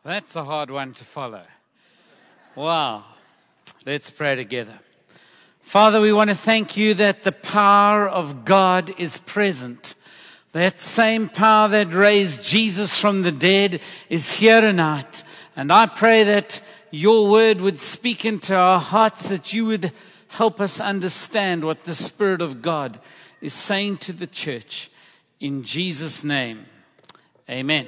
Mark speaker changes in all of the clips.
Speaker 1: That's a hard one to follow. Wow. Let's pray together. Father, we want to thank you that the power of God is present. That same power that raised Jesus from the dead is here tonight. And I pray that your word would speak into our hearts, that you would help us understand what the Spirit of God is saying to the church. In Jesus' name, amen.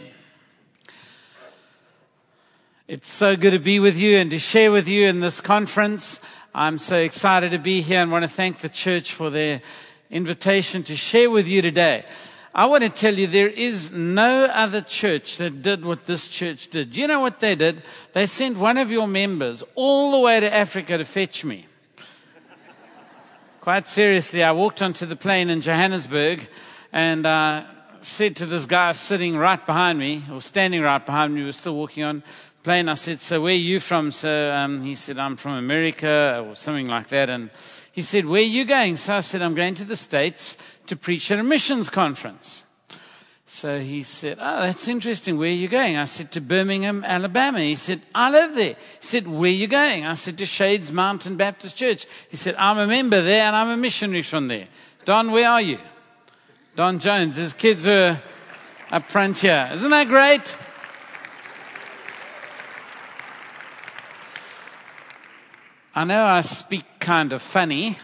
Speaker 1: It's so good to be with you and to share with you in this conference. I'm so excited to be here and want to thank the church for their invitation to share with you today. I want to tell you there is no other church that did what this church did. Do you know what they did? They sent one of your members all the way to Africa to fetch me. Quite seriously, I walked onto the plane in Johannesburg and said to this guy sitting right behind me, or standing right behind me, we were still walking on plane. I said, so where are you from? So he said, I'm from America, or something like that. And he said, where are you going? So I said, I'm going to the States to preach at a missions conference. So he said, oh, that's interesting. Where are you going? I said, to Birmingham, Alabama. He said, I live there. He said, where are you going? I said, to Shades Mountain Baptist Church. He said, I'm a member there and I'm a missionary from there. Don, where are you? Don Jones. His kids were up front here. Isn't that great? I know I speak kind of funny,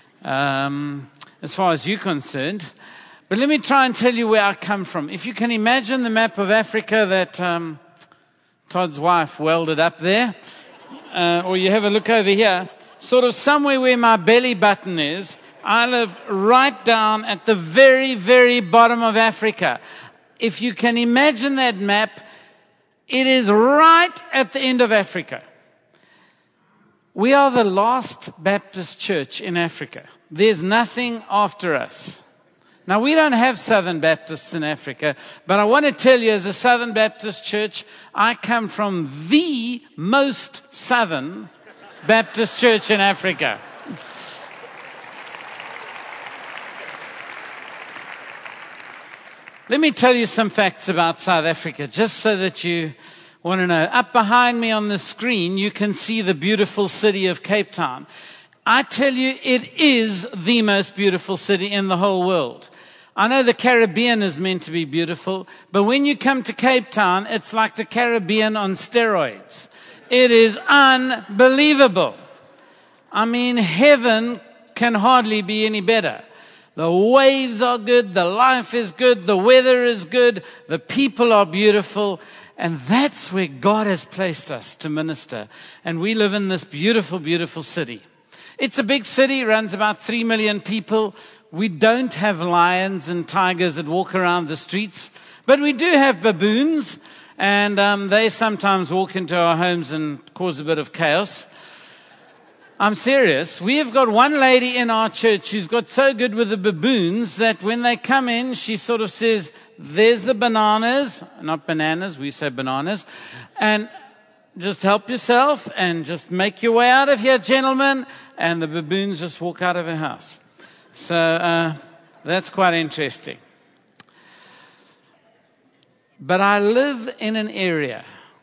Speaker 1: as far as you're concerned, but let me try and tell you where I come from. If you can imagine the map of Africa that Todd's wife welded up there, or you have a look over here, sort of somewhere where my belly button is, I live right down at the very, very bottom of Africa. If you can imagine that map, it is right at the end of Africa. We are the last Baptist church in Africa. There's nothing after us. Now, we don't have Southern Baptists in Africa, but I want to tell you, as a Southern Baptist church, I come from the most Southern Baptist church in Africa. Let me tell you some facts about South Africa, just so that you want to know. Up behind me on the screen, you can see the beautiful city of Cape Town. I tell you, it is the most beautiful city in the whole world. I know the Caribbean is meant to be beautiful, but when you come to Cape Town, it's like the Caribbean on steroids. It is unbelievable. I mean, heaven can hardly be any better. The waves are good, the life is good, the weather is good, the people are beautiful. And that's where God has placed us to minister. And we live in this beautiful, beautiful city. It's a big city, runs about 3 million people. We don't have lions and tigers that walk around the streets, but we do have baboons, and they sometimes walk into our homes and cause a bit of chaos. I'm serious. We have got one lady in our church who's got so good with the baboons that when they come in, she sort of says, there's the bananas, not bananas, we say bananas, and just help yourself and just make your way out of here, gentlemen, and the baboons just walk out of her house. So that's quite interesting. But I live in an area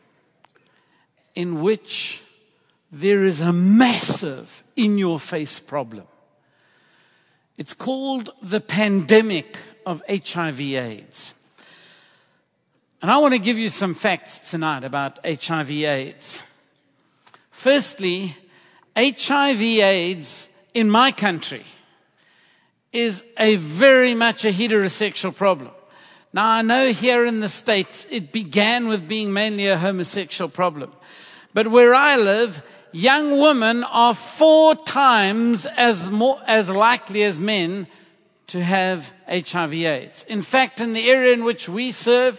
Speaker 1: in which there is a massive in-your-face problem. It's called the pandemic of HIV/AIDS. And I want to give you some facts tonight about HIV/AIDS. Firstly, HIV/AIDS in my country is very much a heterosexual problem. Now, I know here in the States it began with being mainly a homosexual problem. But where I live, young women are 4 times as likely as men to have HIV/AIDS. In fact, in the area in which we serve,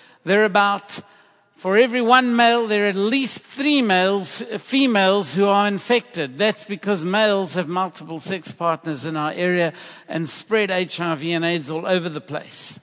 Speaker 1: for every 1 male, there are at least 3 females who are infected. That's because males have multiple sex partners in our area and spread HIV and AIDS all over the place.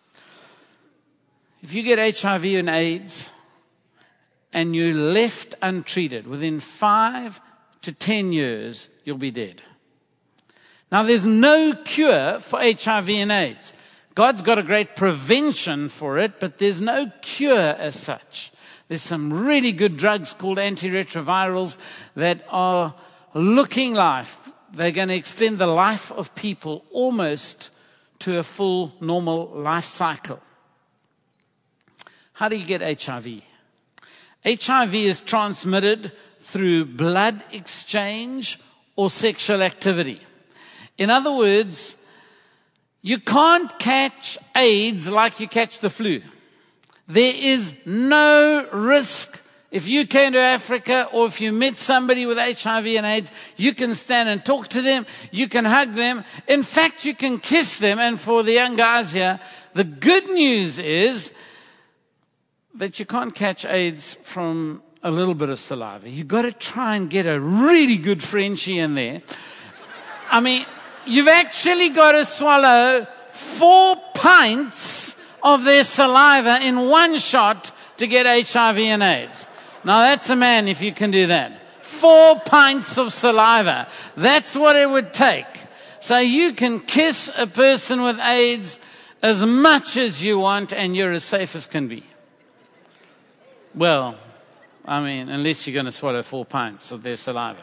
Speaker 1: If you get HIV and AIDS and you're left untreated, within 5 to 10 years, you'll be dead. Now, there's no cure for HIV and AIDS. God's got a great prevention for it, but there's no cure as such. There's some really good drugs called antiretrovirals that are looking life. They're going to extend the life of people almost to a full normal life cycle. How do you get HIV? HIV is transmitted through blood exchange or sexual activity. In other words, you can't catch AIDS like you catch the flu. There is no risk. If you came to Africa or if you met somebody with HIV and AIDS, you can stand and talk to them. You can hug them. In fact, you can kiss them. And for the young guys here, the good news is that you can't catch AIDS from a little bit of saliva. You've got to try and get a really good Frenchie in there. I mean, you've actually got to swallow 4 pints of their saliva in one shot to get HIV and AIDS. Now that's a man if you can do that. 4 pints of saliva. That's what it would take. So you can kiss a person with AIDS as much as you want and you're as safe as can be. Well, I mean, unless you're going to swallow 4 pints of their saliva.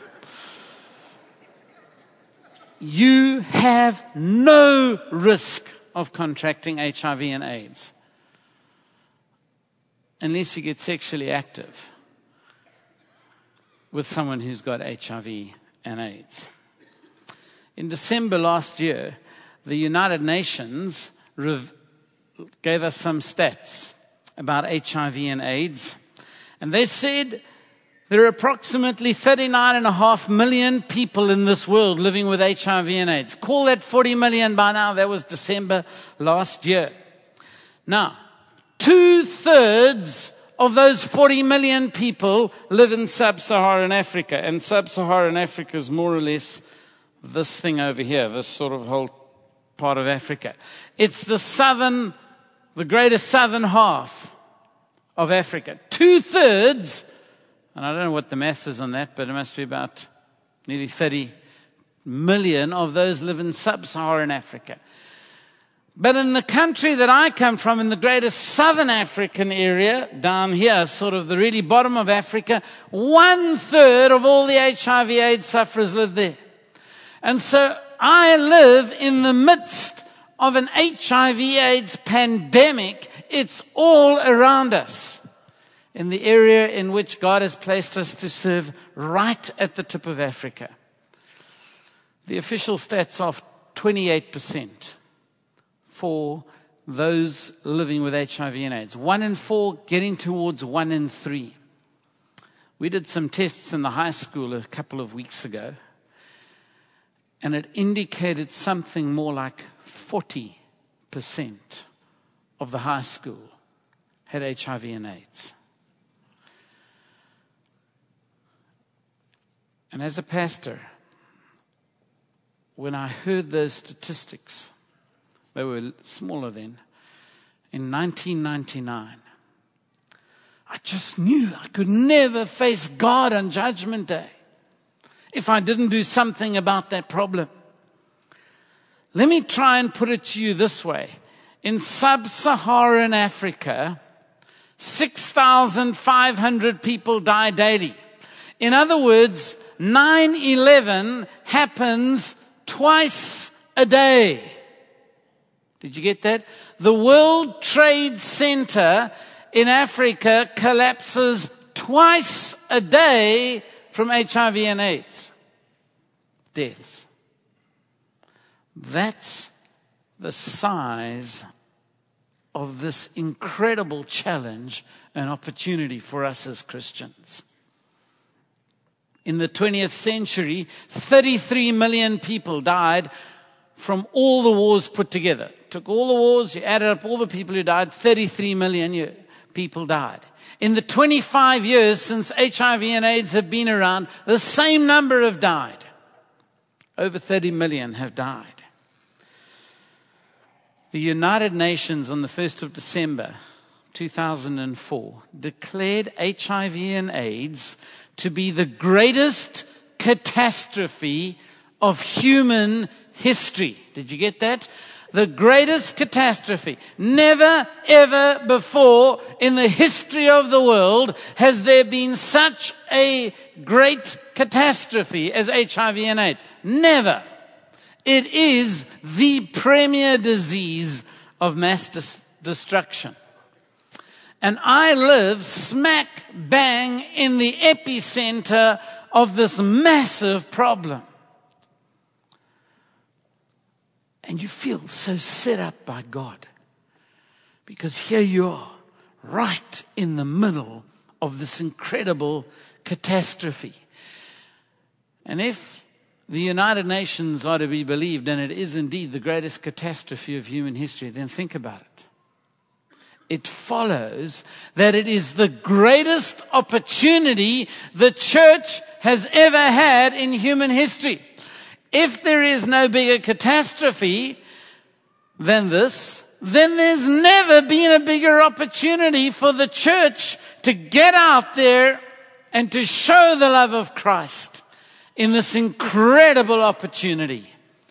Speaker 1: You have no risk of contracting HIV and AIDS unless you get sexually active with someone who's got HIV and AIDS. In December last year, the United Nations gave us some stats about HIV and AIDS, and they said there are approximately 39.5 million people in this world living with HIV and AIDS. Call that 40 million by now. That was December last year. Now, 2/3 of those 40 million people live in sub-Saharan Africa. And sub-Saharan Africa is more or less this thing over here, this sort of whole part of Africa. It's the greater southern half of Africa. 2/3, and I don't know what the math is on that, but it must be about nearly 30 million of those live in sub-Saharan Africa. But in the country that I come from, in the greater southern African area, down here, sort of the really bottom of Africa, 1/3 of all the HIV/AIDS sufferers live there. And so I live in the midst of an HIV/AIDS pandemic. It's all around us in the area in which God has placed us to serve right at the tip of Africa. The official stats are 28%. For those living with HIV and AIDS. 1 in 4, getting towards 1 in 3. We did some tests in the high school a couple of weeks ago, and it indicated something more like 40% of the high school had HIV and AIDS. And as a pastor, when I heard those statistics, they were smaller then, in 1999, I just knew I could never face God on Judgment Day if I didn't do something about that problem. Let me try and put it to you this way. In sub-Saharan Africa, 6,500 people die daily. In other words, 9/11 happens twice a day. Did you get that? The World Trade Center in Africa collapses twice a day from HIV and AIDS. Deaths. That's the size of this incredible challenge and opportunity for us as Christians. In the 20th century, 33 million people died from all the wars put together. Took all the wars, you added up all the people who died, 33 million people died. In the 25 years since HIV and AIDS have been around, the same number have died. Over 30 million have died. The United Nations on the 1st of December 2004 declared HIV and AIDS to be the greatest catastrophe of human history. Did you get that? The greatest catastrophe. Never, ever before in the history of the world has there been such a great catastrophe as HIV and AIDS. Never. It is the premier disease of mass destruction. And I live smack bang in the epicenter of this massive problem. And you feel so set up by God. Because here you are, right in the middle of this incredible catastrophe. And if the United Nations are to be believed, and it is indeed the greatest catastrophe of human history, then think about it. It follows that it is the greatest opportunity the church has ever had in human history. If there is no bigger catastrophe than this, then there's never been a bigger opportunity for the church to get out there and to show the love of Christ in this incredible opportunity.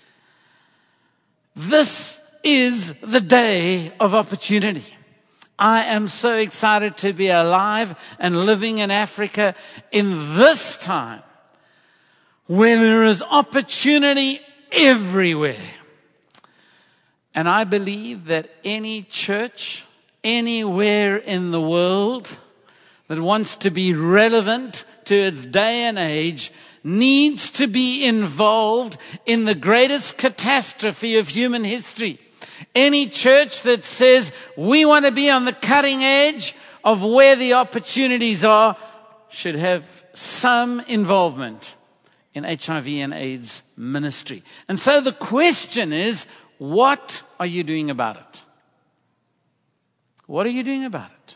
Speaker 1: This is the day of opportunity. I am so excited to be alive and living in Africa in this time where there is opportunity everywhere. And I believe that any church anywhere in the world that wants to be relevant to its day and age needs to be involved in the greatest catastrophe of human history. Any church that says we want to be on the cutting edge of where the opportunities are should have some involvement in HIV and AIDS ministry. And so the question is, what are you doing about it? What are you doing about it?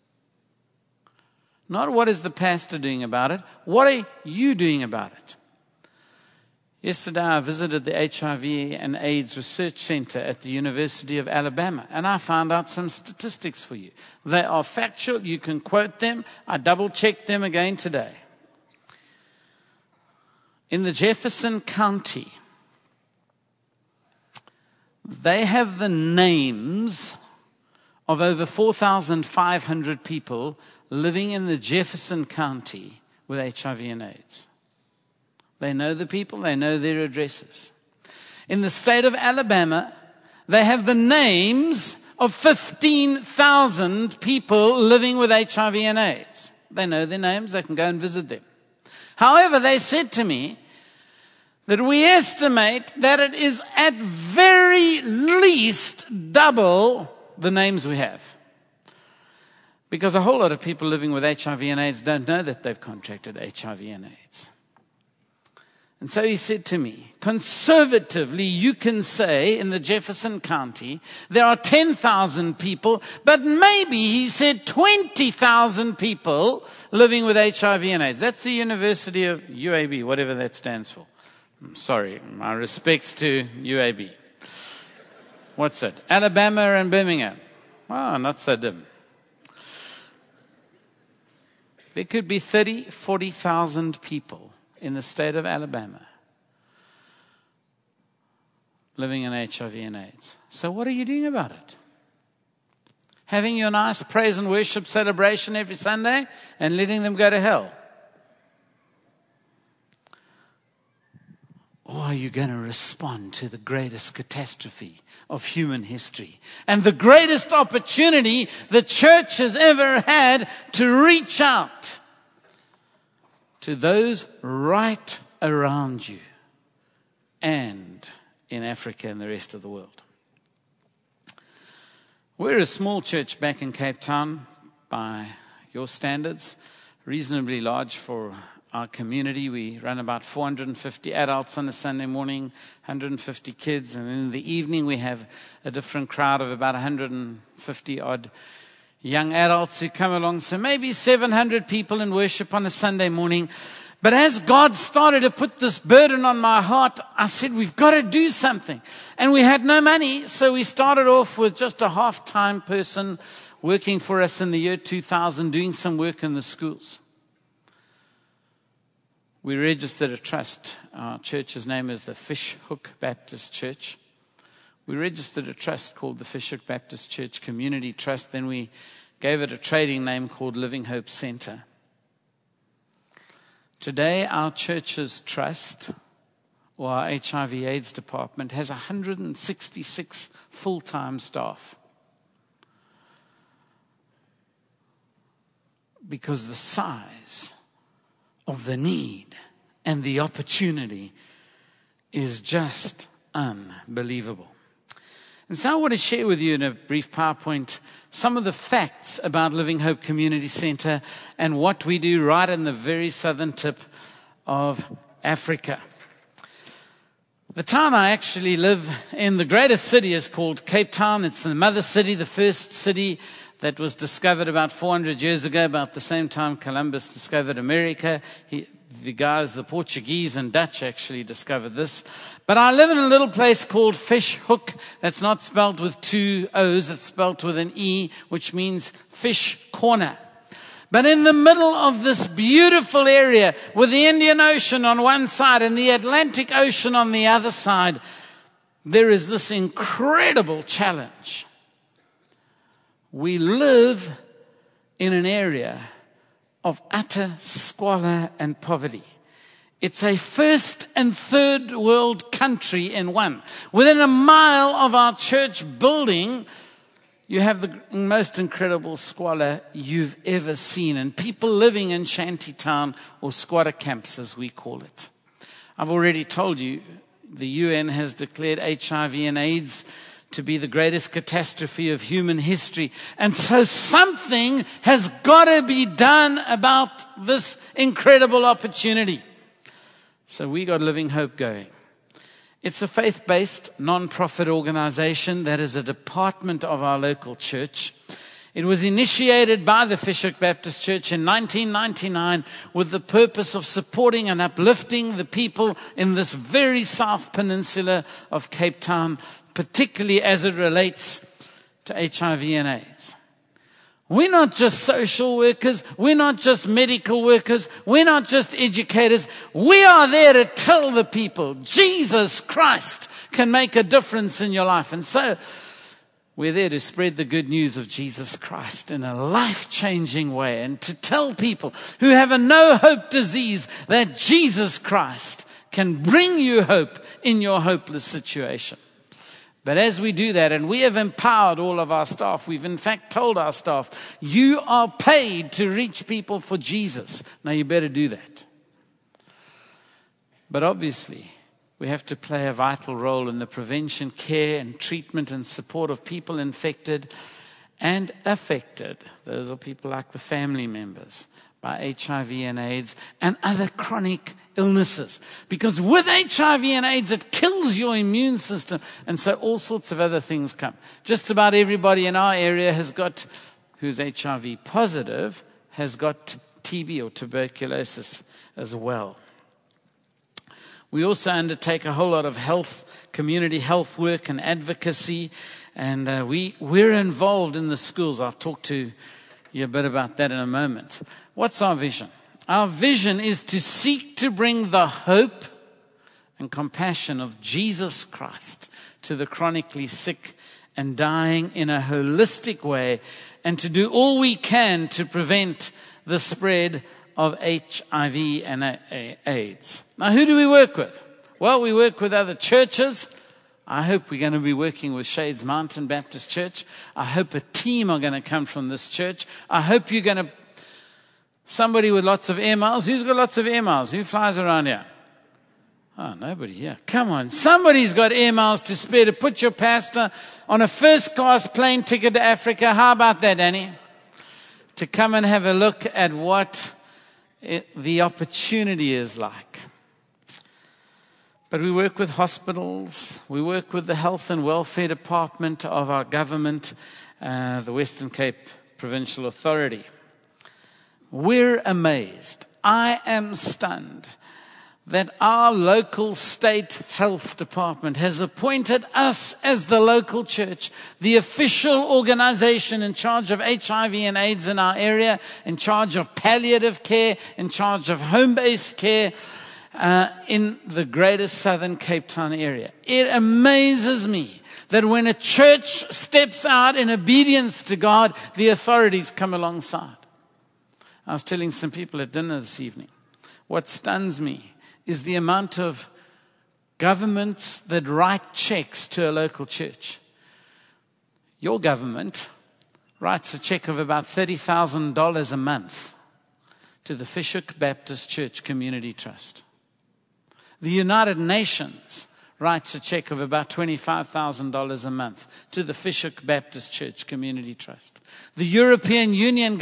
Speaker 1: Not what is the pastor doing about it. What are you doing about it? Yesterday I visited the HIV and AIDS Research Center at the University of Alabama, and I found out some statistics for you. They are factual. You can quote them. I double-checked them again today. In the Jefferson County, they have the names of over 4,500 people living in the Jefferson County with HIV and AIDS. They know the people, they know their addresses. In the state of Alabama, they have the names of 15,000 people living with HIV and AIDS. They know their names, they can go and visit them. However, they said to me that we estimate that it is at very least double the names we have. Because a whole lot of people living with HIV and AIDS don't know that they've contracted HIV and AIDS. And so he said to me, conservatively, you can say in the Jefferson County, there are 10,000 people, but maybe, he said, 20,000 people living with HIV and AIDS. That's the University of UAB, whatever that stands for. I'm sorry, my respects to UAB. What's that? Alabama and Birmingham. Oh, not so dim. There could be 30,000, 40,000 people in the state of Alabama living in HIV and AIDS. So what are you doing about it? Having your nice praise and worship celebration every Sunday and letting them go to hell? Or are you going to respond to the greatest catastrophe of human history and the greatest opportunity the church has ever had to reach out to those right around you and in Africa and the rest of the world? We're a small church back in Cape Town by your standards, reasonably large for our community. We run about 450 adults on a Sunday morning, 150 kids, and in the evening we have a different crowd of about 150 odd young adults who come along. So maybe 700 people in worship on a Sunday morning. But as God started to put this burden on my heart, I said, we've got to do something. And we had no money, so we started off with just a half-time person working for us in the year 2000, doing some work in the schools. We registered a trust. Our church's name is the Fish Hook Baptist Church. We registered a trust called the Fishhook Baptist Church Community Trust. Then we gave it a trading name called Living Hope Center. Today, our church's trust, or our HIV/AIDS department, has 166 full-time staff. Because the size of the need and the opportunity is just unbelievable. And so I want to share with you in a brief PowerPoint some of the facts about Living Hope Community Center and what we do right in the very southern tip of Africa. The town I actually live in, the greatest city, is called Cape Town. It's the mother city, the first city that was discovered about 400 years ago, about the same time Columbus discovered America. The Portuguese and Dutch actually discovered this. But I live in a little place called Fishhook. That's not spelled with 2 O's. It's spelled with an E, which means fish corner. But in the middle of this beautiful area, with the Indian Ocean on one side and the Atlantic Ocean on the other side, there is this incredible challenge. We live in an area of utter squalor and poverty. It's a first and third world country in one. Within a mile of our church building, you have the most incredible squalor you've ever seen, and people living in shantytown or squatter camps, as we call it. I've already told you, the UN has declared HIV and AIDS to be the greatest catastrophe of human history. And so something has got to be done about this incredible opportunity. So we got Living Hope going. It's a faith-based, non-profit organization that is a department of our local church. It was initiated by the Fishhook Baptist Church in 1999 with the purpose of supporting and uplifting the people in this very South Peninsula of Cape Town, particularly as it relates to HIV and AIDS. We're not just social workers. We're not just medical workers. We're not just educators. We are there to tell the people Jesus Christ can make a difference in your life. And so we're there to spread the good news of Jesus Christ in a life-changing way and to tell people who have a no-hope disease that Jesus Christ can bring you hope in your hopeless situation. But as we do that, and we have empowered all of our staff, we've in fact told our staff, you are paid to reach people for Jesus. Now you better do that. But obviously, we have to play a vital role in the prevention, care, and treatment and support of people infected and affected. Those are people like the family members by HIV and AIDS and other chronic illnesses. Because with HIV and AIDS, it kills your immune system. And so all sorts of other things come. Just about everybody in our area who's HIV positive, has got TB or tuberculosis as well. We also undertake a whole lot of community health work and advocacy. And we're involved in the schools. I'll talk to you a bit about that in a moment. What's our vision? Our vision is to seek to bring the hope and compassion of Jesus Christ to the chronically sick and dying in a holistic way, and to do all we can to prevent the spread of HIV and AIDS. Now, who do we work with? Well, we work with other churches. I hope we're going to be working with Shades Mountain Baptist Church. I hope a team are going to come from this church. I hope you're going to somebody with lots of air miles. Who's got lots of air miles? Who flies around here? Oh, nobody here. Come on. Somebody's got air miles to spare to put your pastor on a first-class plane ticket to Africa. How about that, Danny? To come and have a look at what the opportunity is like. But we work with hospitals. We work with the health and welfare department of our government, the Western Cape Provincial Authority. We're amazed. I am stunned that our local state health department has appointed us as the local church, the official organization in charge of HIV and AIDS in our area, in charge of palliative care, in charge of home-based care, in the greater southern Cape Town area. It amazes me that when a church steps out in obedience to God, the authorities come alongside. I was telling some people at dinner this evening, what stuns me is the amount of governments that write checks to a local church. Your government writes a check of about $30,000 a month to the Fish Hoek Baptist Church Community Trust. The United Nations writes a check of about $25,000 a month to the Fish Hoek Baptist Church Community Trust. The European Union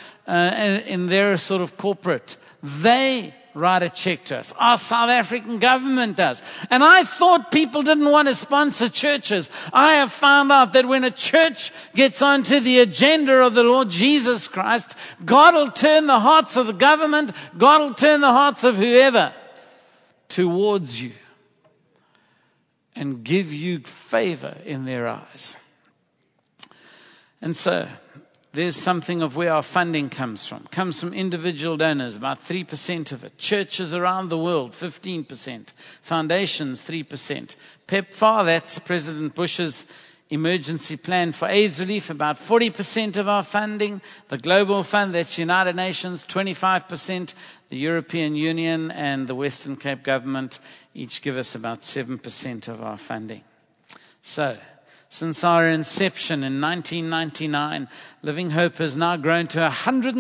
Speaker 1: in their sort of corporate, they write a check to us. Our South African government does. And I thought people didn't want to sponsor churches. I have found out that when a church gets onto the agenda of the Lord Jesus Christ, God will turn the hearts of the government, God will turn the hearts of whoever towards you and give you favor in their eyes. And so, there's something of where our funding comes from. Comes from individual donors, about 3% of it. Churches around the world, 15%. Foundations, 3%. PEPFAR, that's President Bush's emergency plan for AIDS relief, about 40% of our funding. The Global Fund, that's United Nations, 25%. The European Union and the Western Cape government each give us about 7% of our funding. So, since our inception in 1999, Living Hope has now grown to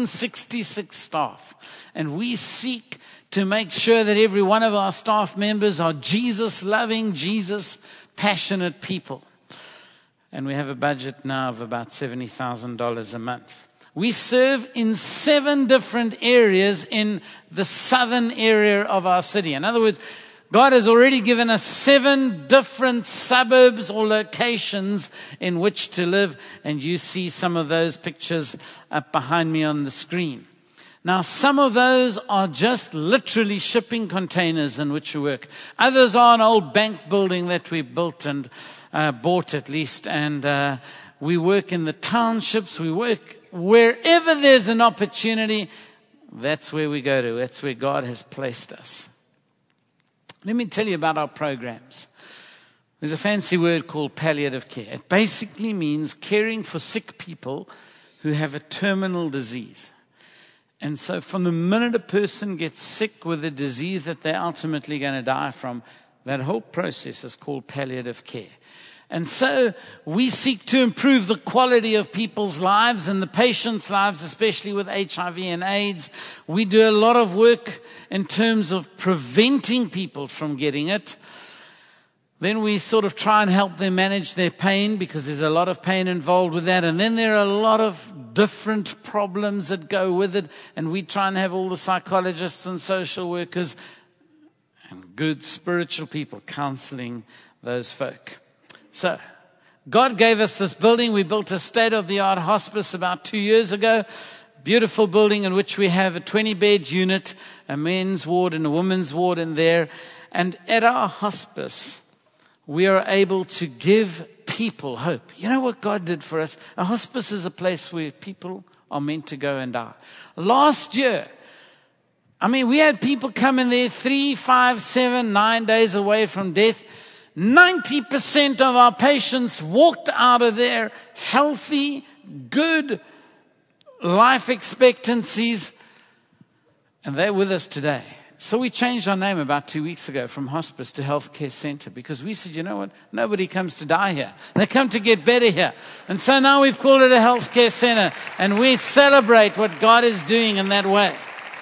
Speaker 1: 166 staff. And we seek to make sure that every one of our staff members are Jesus-loving, Jesus-passionate people. And we have a budget now of about $70,000 a month. We serve in 7 different areas in the southern area of our city. In other words, God has already given us 7 different suburbs or locations in which to live. And you see some of those pictures up behind me on the screen. Now, some of those are just literally shipping containers in which we work. Others are an old bank building that we built and bought at least. And we work in the townships. We work wherever there's an opportunity. That's where we go to. That's where God has placed us. Let me tell you about our programs. There's a fancy word called palliative care. It basically means caring for sick people who have a terminal disease. And so from the minute a person gets sick with a disease that they're ultimately going to die from, that whole process is called palliative care. And so we seek to improve the quality of people's lives and the patients' lives, especially with HIV and AIDS. We do a lot of work in terms of preventing people from getting it. Then we sort of try and help them manage their pain because there's a lot of pain involved with that. And then there are a lot of different problems that go with it. And we try and have all the psychologists and social workers and good spiritual people counseling those folk. So, God gave us this building. We built a state-of-the-art hospice about 2 years ago. Beautiful building in which we have a 20-bed unit, a men's ward and a women's ward in there. And at our hospice, we are able to give people hope. You know what God did for us? A hospice is a place where people are meant to go and die. Last year, we had people come in there 3, 5, 7, 9 days away from death. 90% of our patients walked out of there healthy, good life expectancies, and they're with us today. So we changed our name about 2 weeks ago from hospice to healthcare center because we said, you know what? Nobody comes to die here. They come to get better here. And so now we've called it a healthcare center, and we celebrate what God is doing in that way.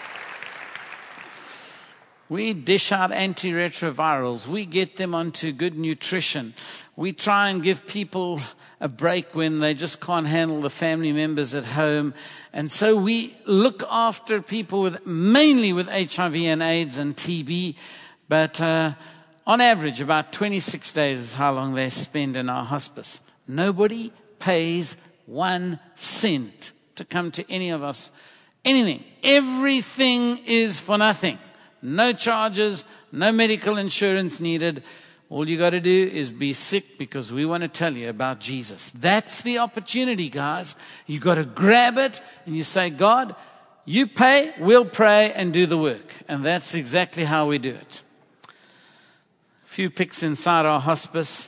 Speaker 1: We dish out antiretrovirals. We get them onto good nutrition. We try and give people a break when they just can't handle the family members at home. And so we look after people mainly with HIV and AIDS and TB. But on average, about 26 days is how long they spend in our hospice. Nobody pays 1 cent to come to any of us. Anything. Everything is for nothing. No charges, no medical insurance needed. All you got to do is be sick because we want to tell you about Jesus. That's the opportunity, guys. You got to grab it and you say, God, You pay, we'll pray and do the work. And that's exactly how we do it. A few pics inside our hospice.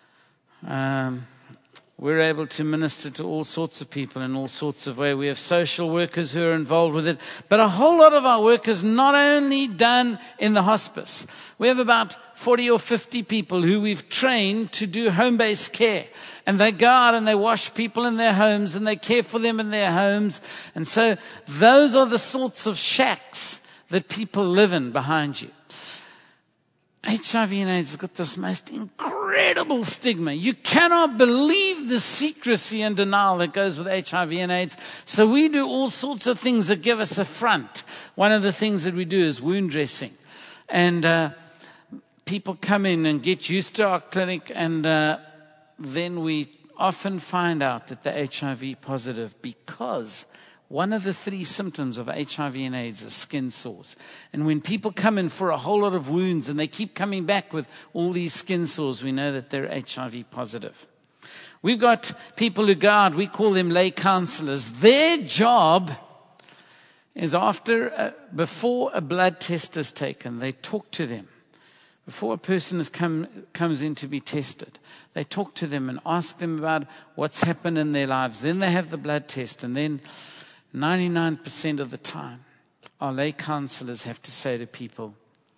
Speaker 1: We're able to minister to all sorts of people in all sorts of ways. We have social workers who are involved with it. But a whole lot of our work is not only done in the hospice. We have about 40 or 50 people who we've trained to do home-based care. And they go out and they wash people in their homes and they care for them in their homes. And so those are the sorts of shacks that people live in behind you. HIV and AIDS has got this most incredible stigma. You cannot believe the secrecy and denial that goes with HIV and AIDS. So we do all sorts of things that give us a front. One of the things that we do is wound dressing. And people come in and get used to our clinic, and then we often find out that they're HIV positive because one of the 3 symptoms of HIV and AIDS is skin sores. And when people come in for a whole lot of wounds and they keep coming back with all these skin sores, we know that they're HIV positive. We've got people who go out, we call them lay counselors. Their job is before a blood test is taken, they talk to them. Before a person comes in to be tested, they talk to them and ask them about what's happened in their lives. Then they have the blood test, and then 99% of the time, our lay counselors have to say to people,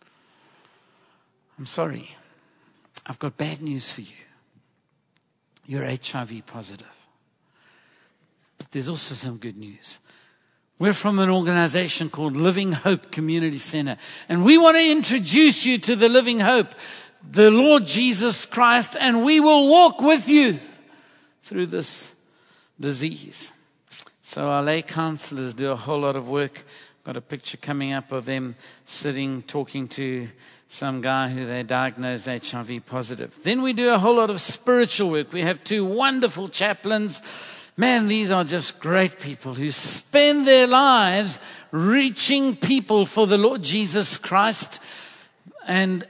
Speaker 1: I'm sorry, I've got bad news for you. You're HIV positive. But there's also some good news. We're from an organization called Living Hope Community Center. And we want to introduce you to the Living Hope, the Lord Jesus Christ, and we will walk with you through this disease. So our lay counselors do a whole lot of work. Got a picture coming up of them sitting, talking to some guy who they diagnosed HIV positive. Then we do a whole lot of spiritual work. We have 2 wonderful chaplains. Man, these are just great people who spend their lives reaching people for the Lord Jesus Christ and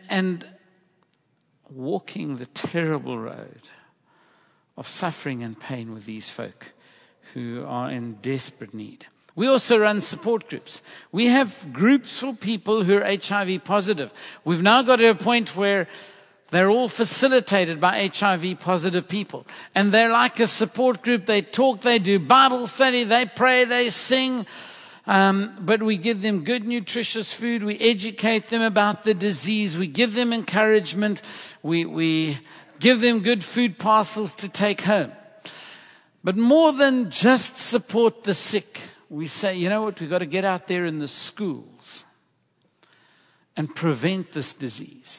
Speaker 1: walking the terrible road of suffering and pain with these folk who are in desperate need. We also run support groups. We have groups for people who are HIV positive. We've now got to a point where they're all facilitated by HIV positive people. And they're like a support group. They talk, they do Bible study, they pray, they sing. But we give them good, nutritious food. We educate them about the disease. We give them encouragement. We give them good food parcels to take home. But more than just support the sick, we say, you know what, we've got to get out there in the schools and prevent this disease.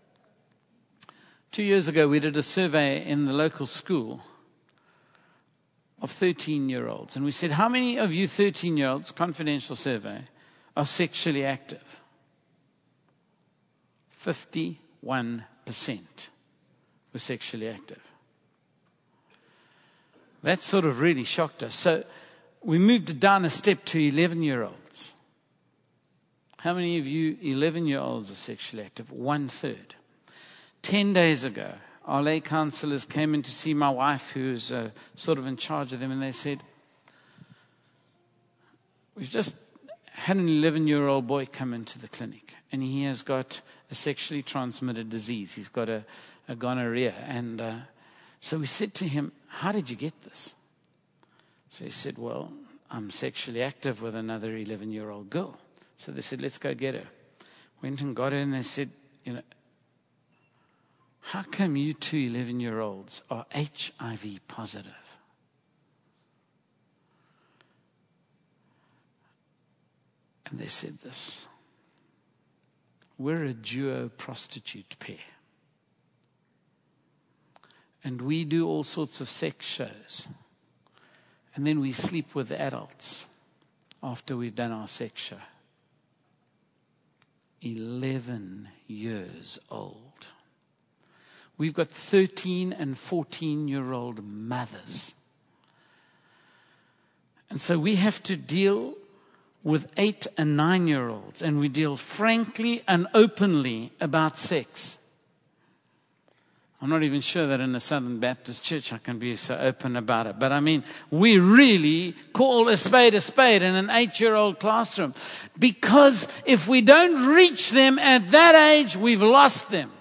Speaker 1: 2 years ago, we did a survey in the local school of 13-year-olds. And we said, how many of you 13-year-olds, confidential survey, are sexually active? 51% were sexually active. That sort of really shocked us. So we moved it down a step to 11-year-olds. How many of you 11-year-olds are sexually active? 1/3. 10 days ago, our lay counselors came in to see my wife, who's sort of in charge of them, and they said, we've just had an 11-year-old boy come into the clinic, and he has got a sexually transmitted disease. He's got a gonorrhea. And so we said to him, how did you get this? So he said, well, I'm sexually active with another 11-year-old girl. So they said, let's go get her. Went and got her, and they said, you know, how come you 2 11-year-olds are HIV positive? And they said this: we're a duo prostitute pair. And we do all sorts of sex shows. And then we sleep with the adults after we've done our sex show. 11 years old. We've got 13 and 14-year-old mothers. And so we have to deal with 8 and 9-year-olds. And we deal frankly and openly about sex. I'm not even sure that in the Southern Baptist Church I can be so open about it. But I mean, we really call a spade in an 8-year-old classroom. Because if we don't reach them at that age, we've lost them.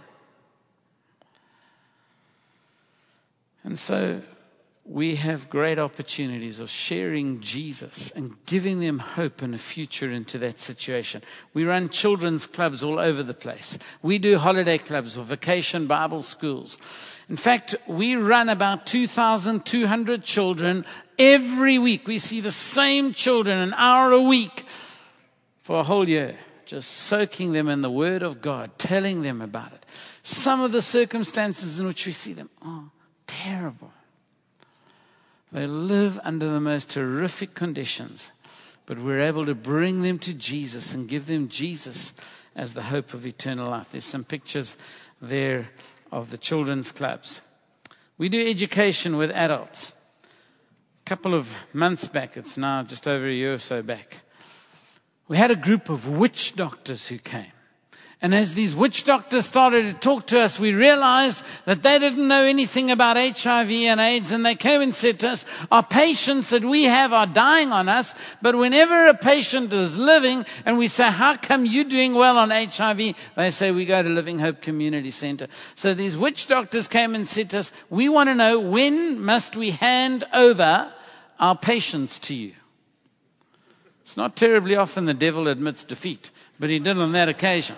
Speaker 1: And so we have great opportunities of sharing Jesus and giving them hope and a future into that situation. We run children's clubs all over the place. We do holiday clubs or vacation Bible schools. In fact, we run about 2,200 children every week. We see the same children an hour a week for a whole year, just soaking them in the Word of God, telling them about it. Some of the circumstances in which we see them are terrible. They live under the most horrific conditions, but we're able to bring them to Jesus and give them Jesus as the hope of eternal life. There's some pictures there of the children's clubs. We do education with adults. A couple of months back, it's now just over a year or so back, we had a group of witch doctors who came. And as these witch doctors started to talk to us, we realized that they didn't know anything about HIV and AIDS. And they came and said to us, our patients that we have are dying on us. But whenever a patient is living and we say, how come you doing well on HIV? They say, we go to Living Hope Community Center. So these witch doctors came and said to us, we want to know, when must we hand over our patients to you? It's not terribly often the devil admits defeat, but he did on that occasion.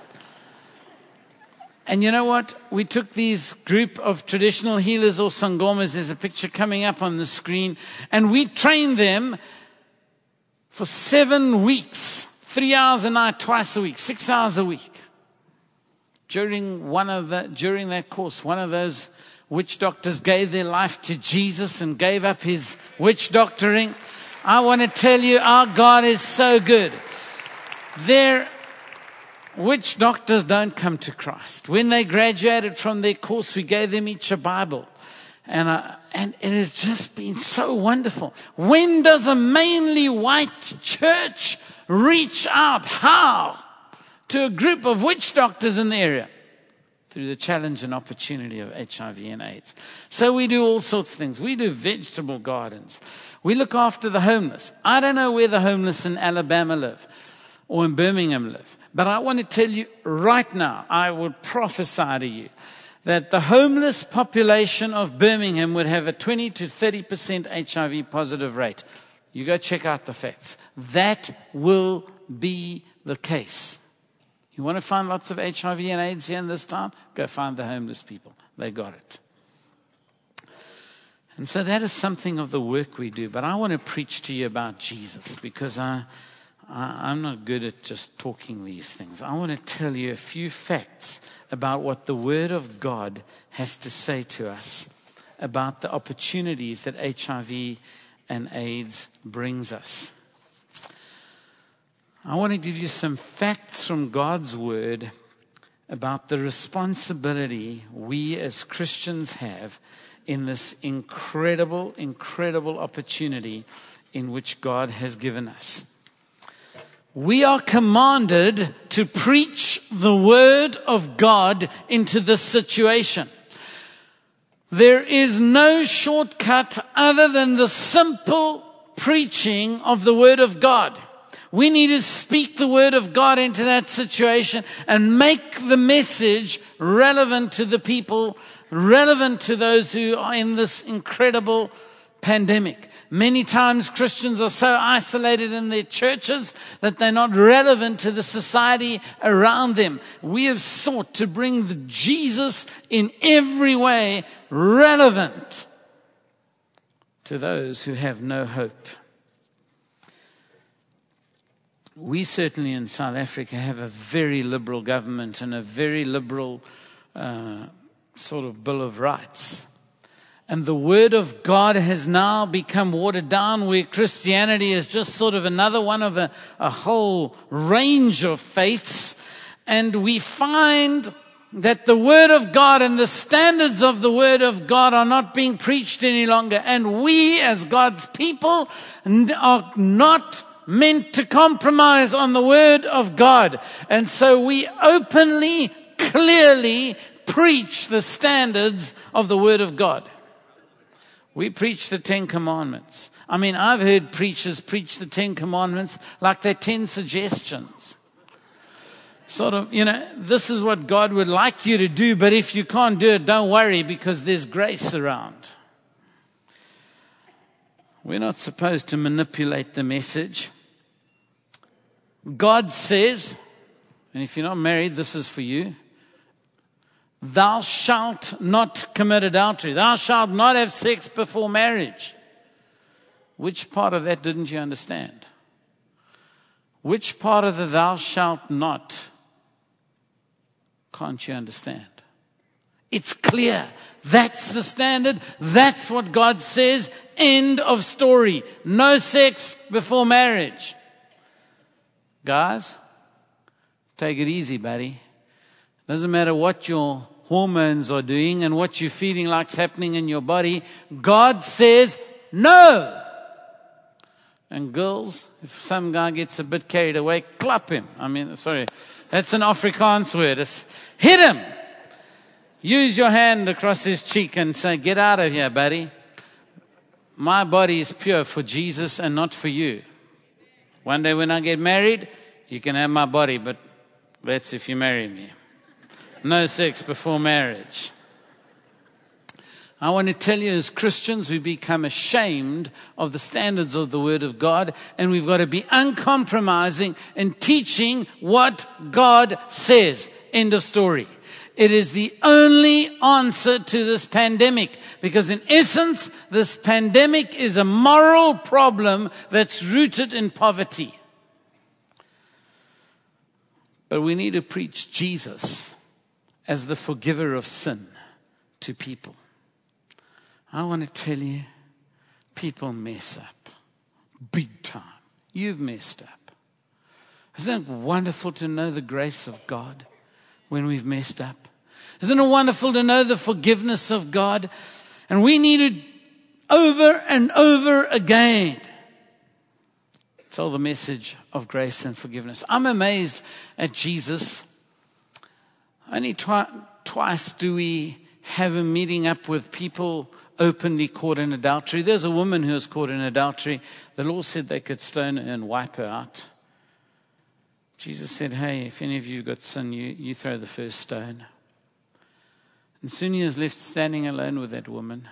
Speaker 1: And you know what? We took these group of traditional healers or sangomas, there's a picture coming up on the screen, and we trained them for 7 weeks, 3 hours a night, twice a week, 6 hours a week. During that course, one of those witch doctors gave their life to Jesus and gave up his witch doctoring. I want to tell you, our God is so good. Witch doctors don't come to Christ. When they graduated from their course, we gave them each a Bible. And it has just been so wonderful. When does a mainly white church reach out? How? To a group of witch doctors in the area. Through the challenge and opportunity of HIV and AIDS. So we do all sorts of things. We do vegetable gardens. We look after the homeless. I don't know where the homeless in Alabama live or in Birmingham live. But I want to tell you right now, I would prophesy to you that the homeless population of Birmingham would have a 20 to 30% HIV positive rate. You go check out the facts. That will be the case. You want to find lots of HIV and AIDS here in this town? Go find the homeless people. They got it. And so that is something of the work we do. But I want to preach to you about Jesus, because I'm not good at just talking these things. I want to tell you a few facts about what the Word of God has to say to us about the opportunities that HIV and AIDS brings us. I want to give you some facts from God's Word about the responsibility we as Christians have in this incredible, incredible opportunity in which God has given us. We are commanded to preach the Word of God into this situation. There is no shortcut other than the simple preaching of the Word of God. We need to speak the Word of God into that situation and make the message relevant to the people, relevant to those who are in this incredible pandemic. Many times Christians are so isolated in their churches that they're not relevant to the society around them. We have sought to bring the Jesus in every way relevant to those who have no hope. We certainly in South Africa have a very liberal government and a very liberal sort of Bill of Rights. And the Word of God has now become watered down, where Christianity is just sort of another one of a whole range of faiths. And we find that the Word of God and the standards of the Word of God are not being preached any longer. And we as God's people are not meant to compromise on the Word of God. And so we openly, clearly preach the standards of the Word of God. We preach the 10 Commandments. I mean, I've heard preachers preach the 10 Commandments like they're 10 suggestions. Sort of, this is what God would like you to do, but if you can't do it, don't worry, because there's grace around. We're not supposed to manipulate the message. God says, and if you're not married, this is for you, thou shalt not commit adultery. Thou shalt not have sex before marriage. Which part of that didn't you understand? Which part of the thou shalt not can't you understand? It's clear. That's the standard. That's what God says. End of story. No sex before marriage. Guys, take it easy, buddy. Doesn't matter what your hormones are doing and what you're feeling like's happening in your body. God says no. And girls, if some guy gets a bit carried away, clap him. That's an Afrikaans word. It's hit him. Use your hand across his cheek and say, get out of here, buddy. My body is pure for Jesus and not for you. One day when I get married, you can have my body, but that's if you marry me. No sex before marriage. I want to tell you, as Christians, we become ashamed of the standards of the Word of God, and we've got to be uncompromising in teaching what God says. End of story. It is the only answer to this pandemic, because in essence, this pandemic is a moral problem that's rooted in poverty. But we need to preach Jesus as the forgiver of sin to people. I want to tell you, people mess up big time. You've messed up. Isn't it wonderful to know the grace of God when we've messed up? Isn't it wonderful to know the forgiveness of God? And we need to over and over again tell the message of grace and forgiveness. I'm amazed at Jesus. Only twice do we have him meeting up with people openly caught in adultery. There's a woman who was caught in adultery. The law said they could stone her and wipe her out. Jesus said, hey, if any of you got sin, you throw the first stone. And soon he was left standing alone with that woman.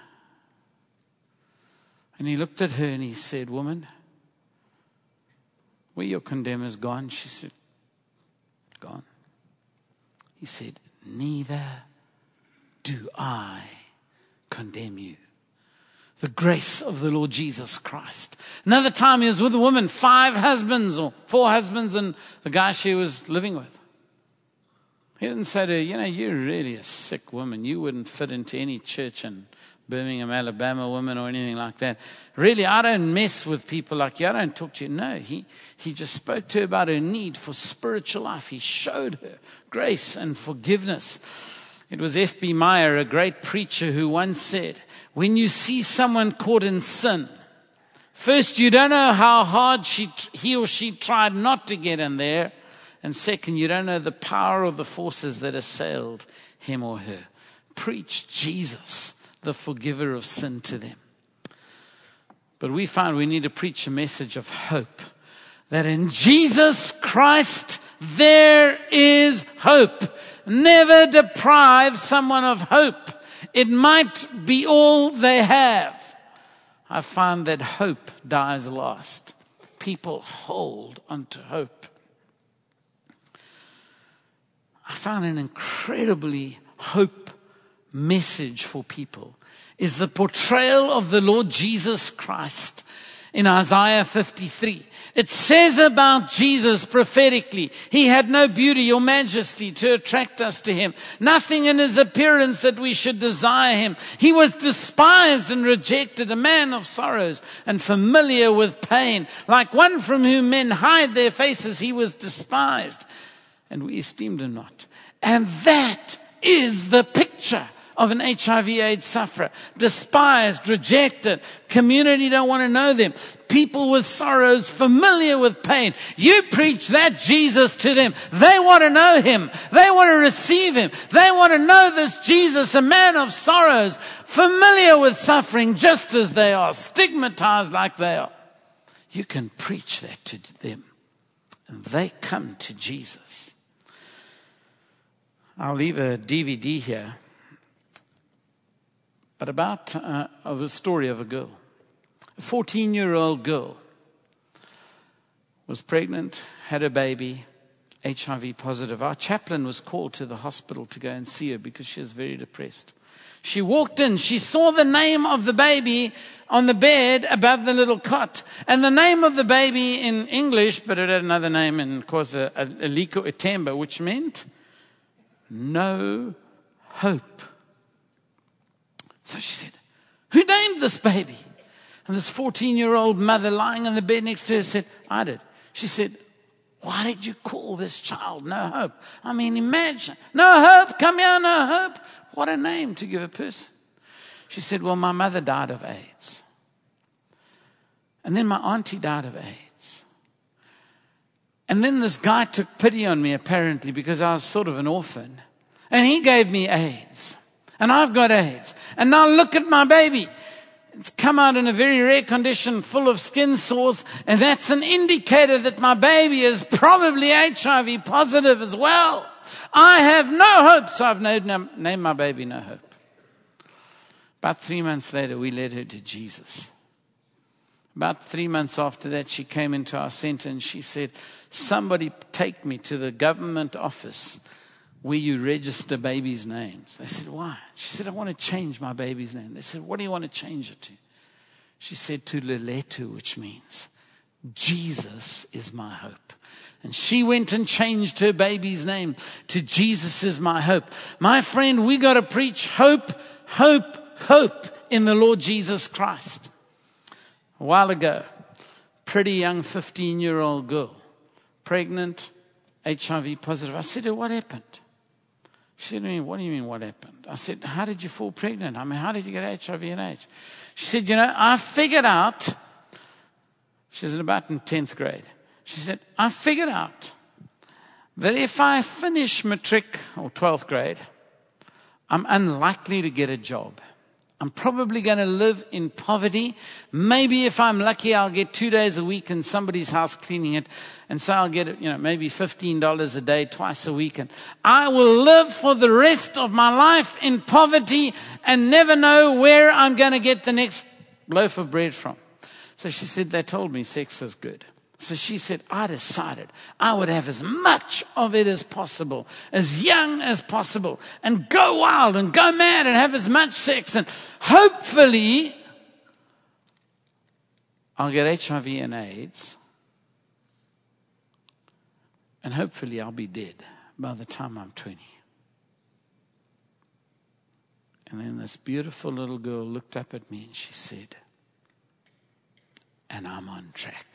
Speaker 1: And he looked at her and he said, woman, where your condemner's gone? She said, gone. He said, neither do I condemn you. The grace of the Lord Jesus Christ. Another time he was with a woman, 5 husbands or 4 husbands, and the guy she was living with. He didn't say to her, you're really a sick woman. You wouldn't fit into any church in Birmingham, Alabama, woman or anything like that. Really, I don't mess with people like you. I don't talk to you. No, he just spoke to her about her need for spiritual life. He showed her grace and forgiveness. It was F.B. Meyer, a great preacher, who once said, when you see someone caught in sin, first, you don't know how hard he or she tried not to get in there. And second, you don't know the power of the forces that assailed him or her. Preach Jesus, the forgiver of sin, to them. But we find we need to preach a message of hope. That in Jesus Christ there is hope. Never deprive someone of hope. It might be all they have. I find that hope dies last. People hold onto hope. I found an incredibly hope message for people is the portrayal of the Lord Jesus Christ in Isaiah 53. It says about Jesus prophetically, he had no beauty or majesty to attract us to him. Nothing in his appearance that we should desire him. He was despised and rejected, a man of sorrows and familiar with pain. Like one from whom men hide their faces, he was despised, and we esteemed him not. And that is the picture of an HIV/AIDS sufferer. Despised, rejected. Community don't want to know them. People with sorrows, familiar with pain. You preach that Jesus to them. They want to know him. They want to receive him. They want to know this Jesus, a man of sorrows, familiar with suffering just as they are, stigmatized like they are. You can preach that to them, and they come to Jesus. I'll leave a DVD here, but of a story of a girl. A 14-year-old girl was pregnant, had a baby, HIV positive. Our chaplain was called to the hospital to go and see her because she was very depressed. She walked in, she saw the name of the baby on the bed above the little cot. And the name of the baby in English, but it had another name, and of course, Aliko Itemba, which meant no hope. So she said, who named this baby? And this 14-year-old mother lying on the bed next to her said, I did. She said, why did you call this child No Hope? I mean, imagine. No hope, come here, no hope. What a name to give a person. She said, well, my mother died of AIDS. And then my auntie died of AIDS. And then this guy took pity on me, apparently, because I was sort of an orphan. And he gave me AIDS. And I've got AIDS. And now look at my baby. It's come out in a very rare condition, full of skin sores. And that's an indicator that my baby is probably HIV positive as well. I have no hope. So I've named my baby No Hope. About 3 months later, we led her to Jesus. About 3 months after that, she came into our center and she said, somebody take me to the government office where you register babies' names. They said, why? She said, I want to change my baby's name. They said, what do you want to change it to? She said, to Leletu, which means Jesus is my hope. And she went and changed her baby's name to Jesus is my hope. My friend, we got to preach hope, hope, hope in the Lord Jesus Christ. A while ago, pretty young 15-year-old girl, pregnant, HIV positive. I said to her, what happened? She said to me, what do you mean, what happened? I said, how did you fall pregnant? I mean, how did you get HIV and AIDS? She said, I figured out, she was about in 10th grade. She said, I figured out that if I finish matric or 12th grade, I'm unlikely to get a job. I'm probably going to live in poverty. Maybe if I'm lucky, I'll get 2 days a week in somebody's house cleaning it. And so I'll get, maybe $15 a day, twice a week. And I will live for the rest of my life in poverty and never know where I'm going to get the next loaf of bread from. So she said, they told me sex is good. So she said, I decided I would have as much of it as possible, as young as possible, and go wild and go mad and have as much sex. And hopefully, I'll get HIV and AIDS. And hopefully, I'll be dead by the time I'm 20. And then this beautiful little girl looked up at me and she said, and I'm on track.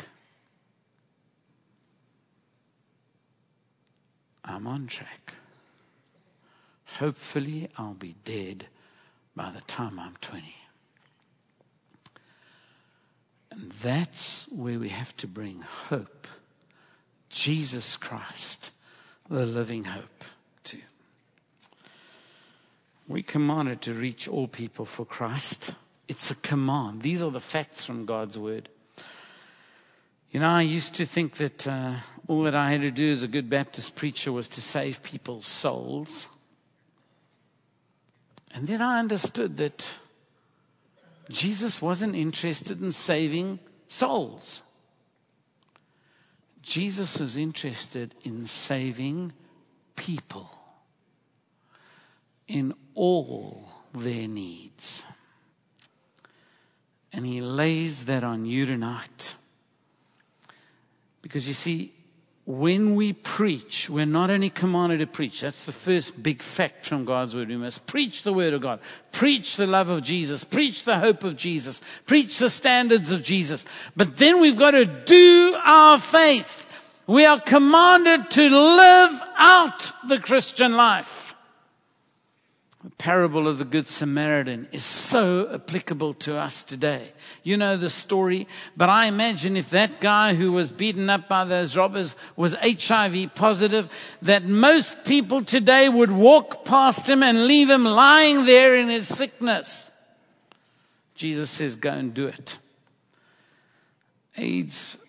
Speaker 1: I'm on track. Hopefully, I'll be dead by the time I'm 20. And that's where we have to bring hope. Jesus Christ, the living hope, to. We commanded to reach all people for Christ. It's a command. These are the facts from God's word. I used to think that all that I had to do as a good Baptist preacher was to save people's souls. And then I understood that Jesus wasn't interested in saving souls. Jesus is interested in saving people in all their needs. And he lays that on you tonight. Because you see, when we preach, we're not only commanded to preach. That's the first big fact from God's word. We must preach the word of God. Preach the love of Jesus. Preach the hope of Jesus. Preach the standards of Jesus. But then we've got to do our faith. We are commanded to live out the Christian life. The parable of the Good Samaritan is so applicable to us today. You know the story, but I imagine if that guy who was beaten up by those robbers was HIV positive, that most people today would walk past him and leave him lying there in his sickness. Jesus says, go and do it. AIDS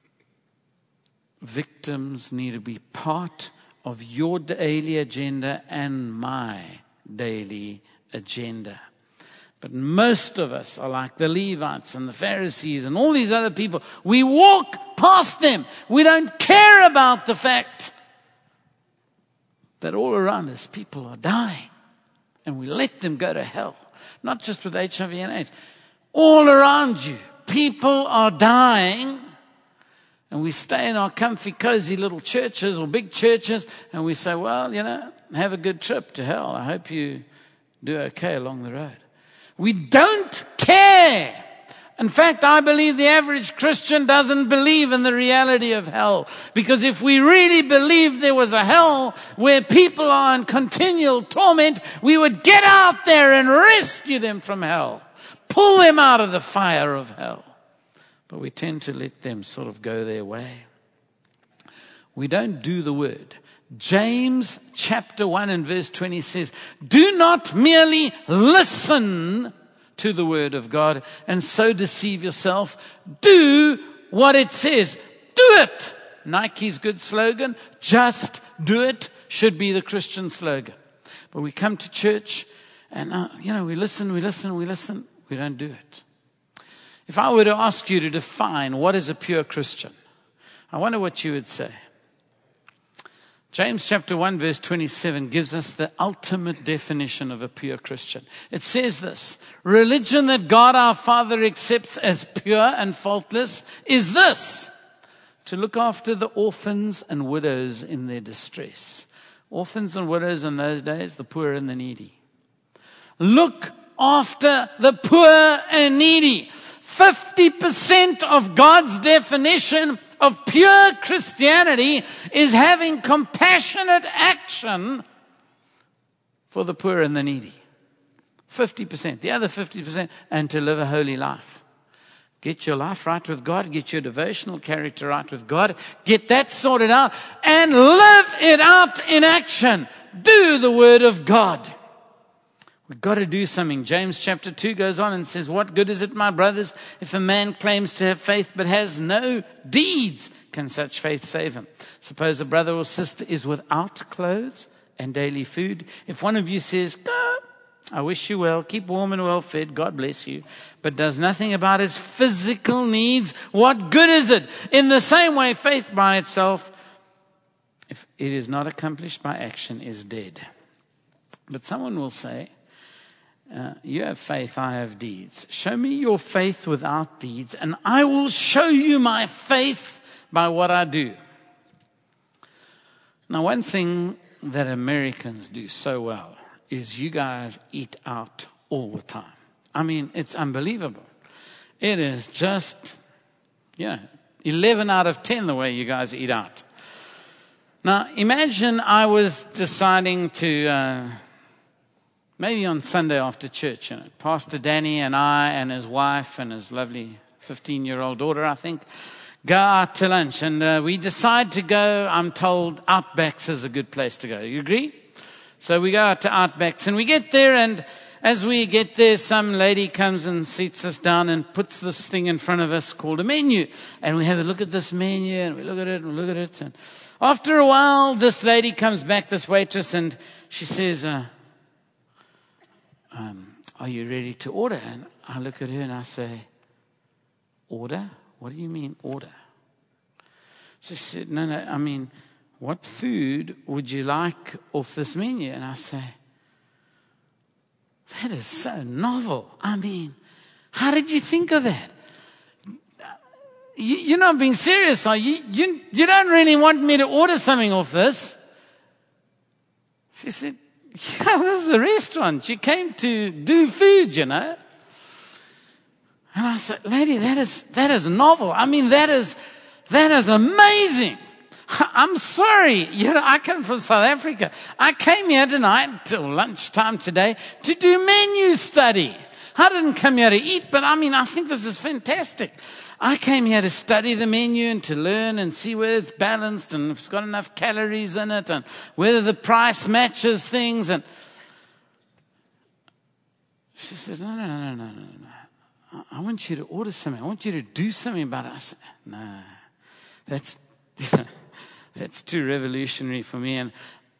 Speaker 1: victims need to be part of your daily agenda and my daily agenda. But most of us are like the Levites and the Pharisees and all these other people. We walk past them. We don't care about the fact that all around us people are dying. And we let them go to hell. Not just with HIV and AIDS. All around you, people are dying. And we stay in our comfy, cozy little churches or big churches, and we say, well, have a good trip to hell. I hope you do okay along the road. We don't care. In fact, I believe the average Christian doesn't believe in the reality of hell. Because if we really believed there was a hell where people are in continual torment, we would get out there and rescue them from hell. Pull them out of the fire of hell. But we tend to let them sort of go their way. We don't do the word. James chapter 1 and verse 20 says, do not merely listen to the word of God and so deceive yourself. Do what it says. Do it. Nike's good slogan, just do it, should be the Christian slogan. But we come to church and, we listen. We don't do it. If I were to ask you to define what is a pure Christian, I wonder what you would say. James chapter 1 verse 27 gives us the ultimate definition of a pure Christian. It says this, religion that God our Father accepts as pure and faultless is this, to look after the orphans and widows in their distress. Orphans and widows in those days, the poor and the needy. Look after the poor and needy. 50% of God's definition of pure Christianity is having compassionate action for the poor and the needy. 50%. The other 50%, and to live a holy life. Get your life right with God. Get your devotional character right with God. Get that sorted out and live it out in action. Do the word of God. We've got to do something. James chapter 2 goes on and says, what good is it, my brothers, if a man claims to have faith but has no deeds? Can such faith save him? Suppose a brother or sister is without clothes and daily food. If one of you says, go, I wish you well, keep warm and well fed, God bless you, but does nothing about his physical needs, what good is it? In the same way, faith by itself, if it is not accomplished by action, is dead. But someone will say, you have faith, I have deeds. Show me your faith without deeds, and I will show you my faith by what I do. Now, one thing that Americans do so well is you guys eat out all the time. I mean, it's unbelievable. It is just, 11 out of 10 the way you guys eat out. Now, imagine I was deciding to... maybe on Sunday after church, Pastor Danny and I and his wife and his lovely 15-year-old daughter, I think, go out to lunch. And we decide to go, I'm told, Outbacks is a good place to go. You agree? So we go out to Outbacks and we get there, and as we get there, some lady comes and seats us down and puts this thing in front of us called a menu. And we have a look at this menu and we look at it and look at it. And after a while, this lady comes back, this waitress, and she says, are you ready to order? And I look at her and I say, order? What do you mean order? So she said, no, I mean, what food would you like off this menu? And I say, that is so novel. I mean, how did you think of that? You're not being serious, are you? You don't really want me to order something off this? She said, yeah, this is a restaurant. You came to do food, And I said, lady, that is novel. I mean, that is amazing. I'm sorry. I come from South Africa. I came here tonight till lunchtime today to do menu study. I didn't come here to eat, but I think this is fantastic. I came here to study the menu and to learn and see whether it's balanced and if it's got enough calories in it and whether the price matches things. And she said, no. I want you to order something. I want you to do something about it. I said, no, that's too revolutionary for me. And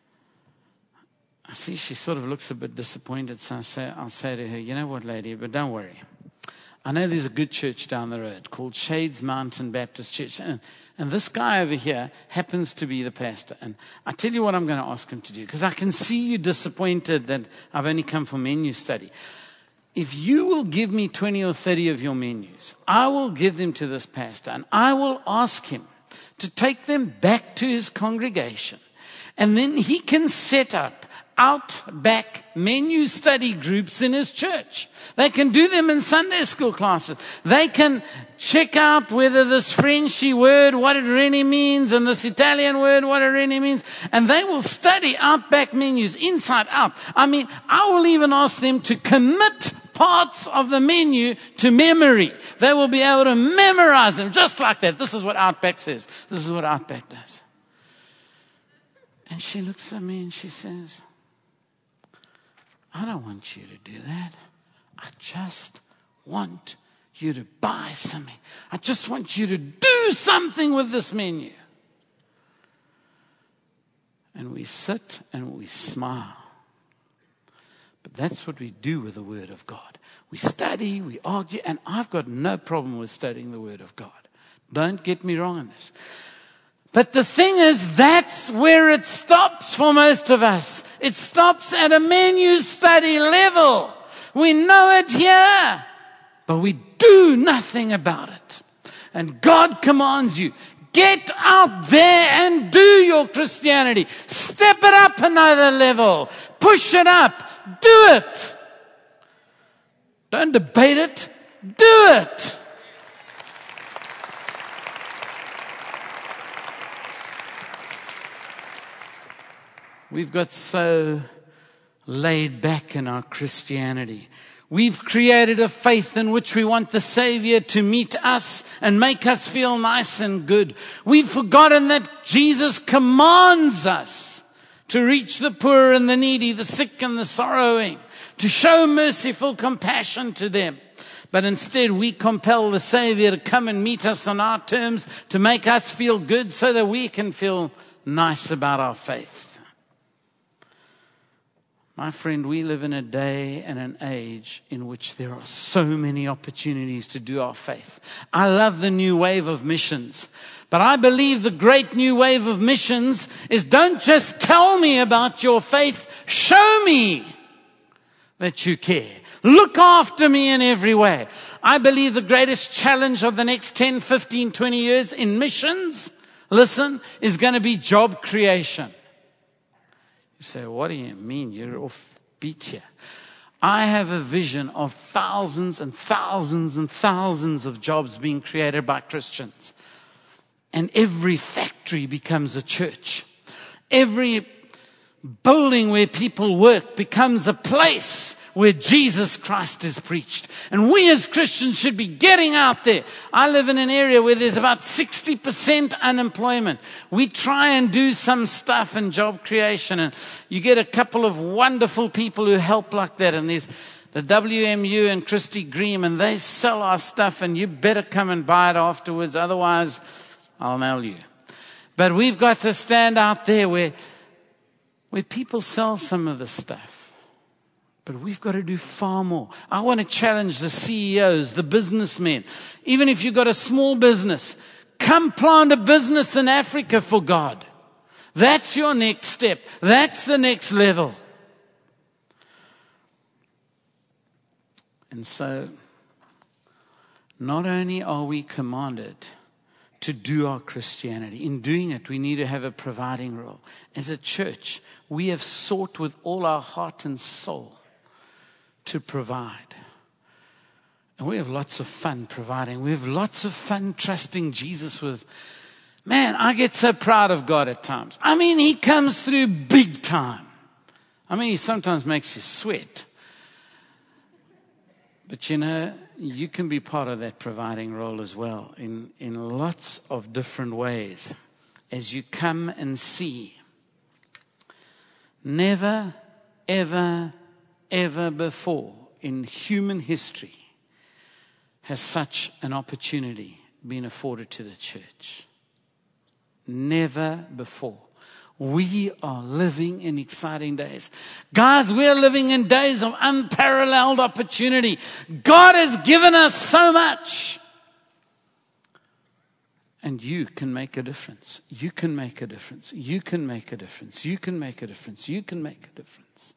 Speaker 1: I see she sort of looks a bit disappointed. So I'll say to her, you know what, lady, but don't worry. I know there's a good church down the road called Shades Mountain Baptist Church. And this guy over here happens to be the pastor. And I tell you what I'm going to ask him to do, because I can see you disappointed that I've only come for menu study. If you will give me 20 or 30 of your menus, I will give them to this pastor, and I will ask him to take them back to his congregation. And then he can set up out-back menu study groups in his church. They can do them in Sunday school classes. They can check out whether this Frenchy word, what it really means, and this Italian word, what it really means. And they will study out-back menus inside out. I will even ask them to commit parts of the menu to memory. They will be able to memorize them just like that. This is what Outback says. This is what Outback does. And she looks at me and she says, I don't want you to do that. I just want you to buy something. I just want you to do something with this menu. And we sit and we smile. But that's what we do with the Word of God. We study, we argue, and I've got no problem with studying the Word of God. Don't get me wrong on this. But the thing is, that's where it stops for most of us. It stops at a menu study level. We know it here, but we do nothing about it. And God commands you, get out there and do your Christianity. Step it up another level. Push it up. Do it. Don't debate it. Do it. We've got so laid back in our Christianity. We've created a faith in which we want the Savior to meet us and make us feel nice and good. We've forgotten that Jesus commands us to reach the poor and the needy, the sick and the sorrowing, to show merciful compassion to them. But instead, we compel the Savior to come and meet us on our terms, to make us feel good so that we can feel nice about our faith. My friend, we live in a day and an age in which there are so many opportunities to do our faith. I love the new wave of missions. But I believe the great new wave of missions is, don't just tell me about your faith, show me that you care. Look after me in every way. I believe the greatest challenge of the next 10, 15, 20 years in missions, listen, is going to be job creation. You say, what do you mean? You're off beat here. I have a vision of thousands and thousands and thousands of jobs being created by Christians. And every factory becomes a church. Every building where people work becomes a place where Jesus Christ is preached. And we as Christians should be getting out there. I live in an area where there's about 60% unemployment. We try and do some stuff in job creation, and you get a couple of wonderful people who help like that. And there's the WMU and Christy Green, and they sell our stuff, and you better come and buy it afterwards. Otherwise, I'll nail you. But we've got to stand out there where people sell some of the stuff. But we've got to do far more. I want to challenge the CEOs, the businessmen. Even if you've got a small business, come plant a business in Africa for God. That's your next step. That's the next level. And so, not only are we commanded to do our Christianity, in doing it, we need to have a providing role. As a church, we have sought with all our heart and soul to provide. And we have lots of fun providing. We have lots of fun trusting Jesus with Man, I get so proud of God at times. I mean, He comes through big time. I mean, He sometimes makes you sweat. But you know, you can be part of that providing role as well in lots of different ways as you come and see. Never, ever, ever before in human history has such an opportunity been afforded to the church. Never before. We are living in exciting days. Guys, we're living in days of unparalleled opportunity. God has given us so much. And you can make a difference. You can make a difference. You can make a difference. You can make a difference. You can make a difference.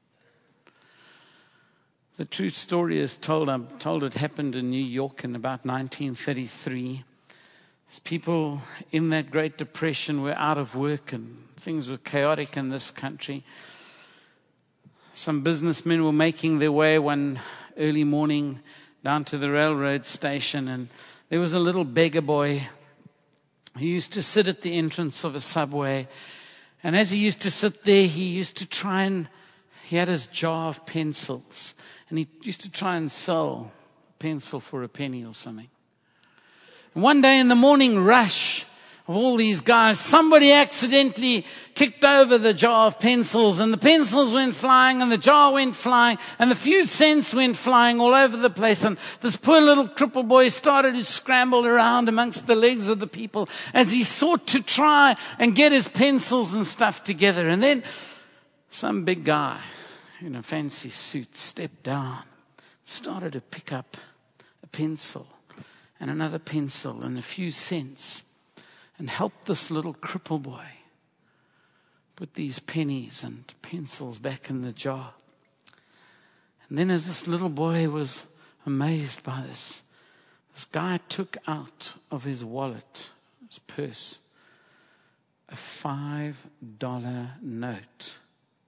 Speaker 1: The true story is told. I'm told it happened in New York in about 1933. As people in that Great Depression were out of work and things were chaotic in this country. Some businessmen were making their way one early morning down to the railroad station, and there was a little beggar boy who used to sit at the entrance of a subway. And as he used to sit there, he used to try and, he had his jar of pencils, and he used to try and sell a pencil for a penny or something. And one day in the morning rush of all these guys, somebody accidentally kicked over the jar of pencils, and the pencils went flying, and the jar went flying, and the few cents went flying all over the place. And this poor little cripple boy started to scramble around amongst the legs of the people as he sought to try and get his pencils and stuff together. And then some big guy in a fancy suit stepped down, started to pick up a pencil and another pencil and a few cents, and helped this little cripple boy put these pennies and pencils back in the jar. And then as this little boy was amazed by this guy took out of his wallet, his purse, a $5 note.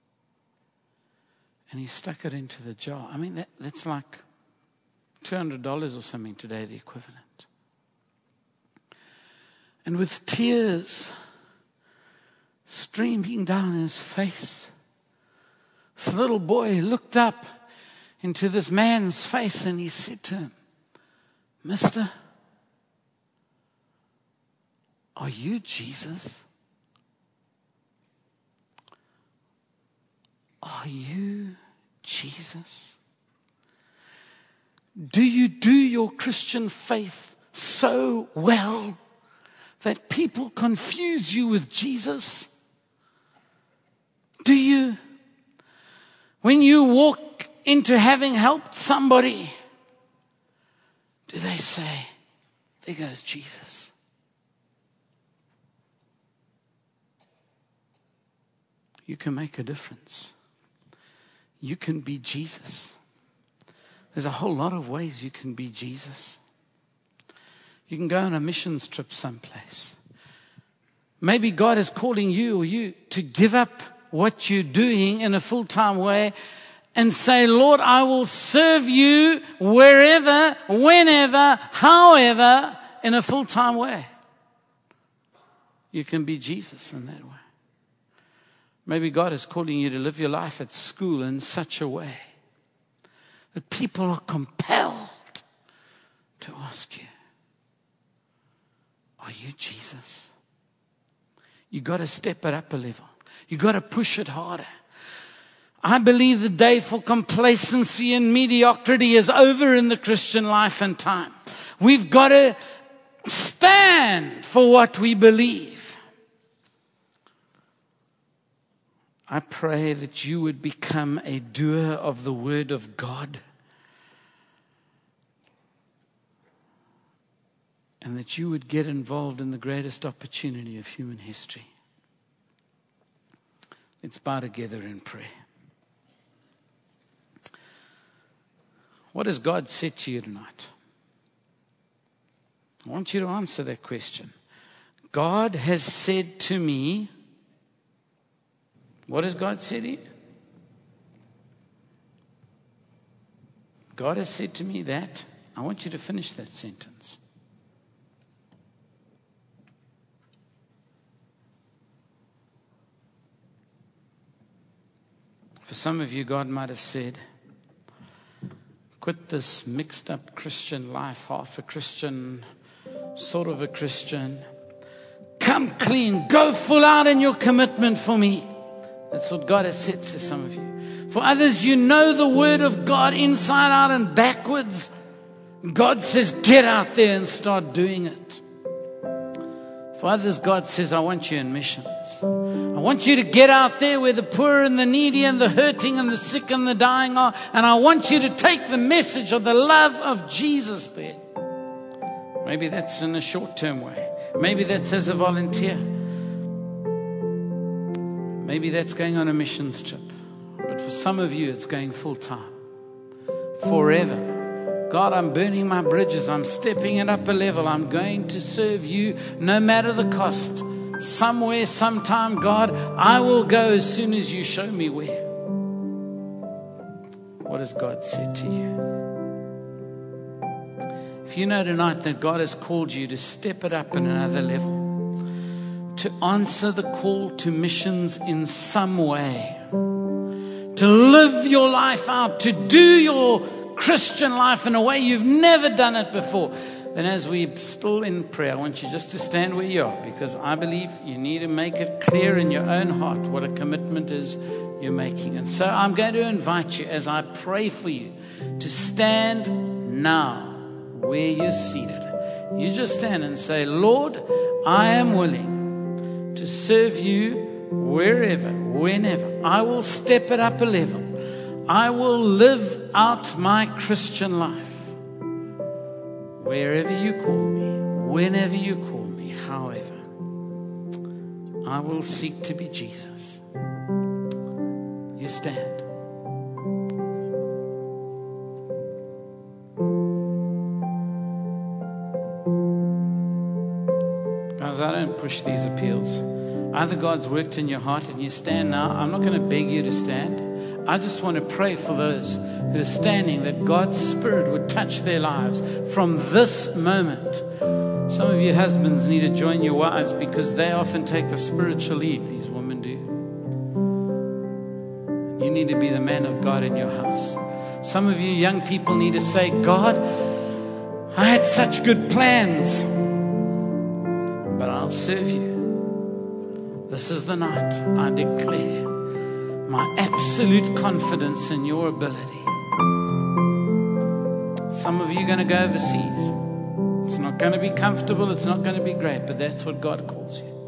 Speaker 1: And he stuck it into the jar. I mean, that's like $200 or something today, the equivalent. And with tears streaming down his face, this little boy looked up into this man's face and he said to him, "Mister, are you Jesus? Are you Jesus? Do you do your Christian faith so well that people confuse you with Jesus? Do you? When you walk into having helped somebody, do they say, 'There goes Jesus'? You can make a difference. You can be Jesus. There's a whole lot of ways you can be Jesus. You can go on a missions trip someplace. Maybe God is calling you or you to give up what you're doing in a full-time way and say, "Lord, I will serve you wherever, whenever, however, in a full-time way." You can be Jesus in that way. Maybe God is calling you to live your life at school in such a way that people are compelled to ask you, "Are you Jesus?" You got to step it up a level. You got to push it harder. I believe the day for complacency and mediocrity is over in the Christian life and time. We've got to stand for what we believe. I pray that you would become a doer of the Word of God, and that you would get involved in the greatest opportunity of human history. Let's bow together in prayer. What has God said to you tonight? I want you to answer that question. God has said to me. What has God said to you? God has said to me that. I want you to finish that sentence. For some of you, God might have said, quit this mixed up Christian life, half a Christian, sort of a Christian. Come clean, go full out in your commitment for me. That's what God has said to some of you. For others, you know the word of God inside out and backwards. God says, get out there and start doing it. For others, God says, I want you in missions. I want you to get out there where the poor and the needy and the hurting and the sick and the dying are. And I want you to take the message of the love of Jesus there. Maybe that's in a short-term way. Maybe that's as a volunteer. Maybe that's going on a missions trip. But for some of you, it's going full-time. Forever. God, I'm burning my bridges. I'm stepping it up a level. I'm going to serve you no matter the cost. Somewhere, sometime, God, I will go as soon as you show me where. What has God said to you? If you know tonight that God has called you to step it up in another level, to answer the call to missions in some way, to live your life out, to do your Christian life in a way you've never done it before, then as we're still in prayer, I want you just to stand where you are, because I believe you need to make it clear in your own heart what a commitment is you're making. And so I'm going to invite you, as I pray for you, to stand now where you're seated. You just stand and say, Lord, I am willing to serve you wherever, whenever. I will step it up a level. I will live out my Christian life. Wherever you call me, whenever you call me, however, I will seek to be Jesus. You stand. Guys, I don't push these appeals. Either God's worked in your heart and you stand now. I'm not going to beg you to stand. I just want to pray for those who are standing, that God's Spirit would touch their lives from this moment. Some of you husbands need to join your wives, because they often take the spiritual lead. These women do. You need to be the man of God in your house. Some of you young people need to say, God, I had such good plans, but I'll serve you. This is the night I declare my absolute confidence in your ability. Some of you are going to go overseas. It's not going to be comfortable. It's not going to be great, but that's what God calls you.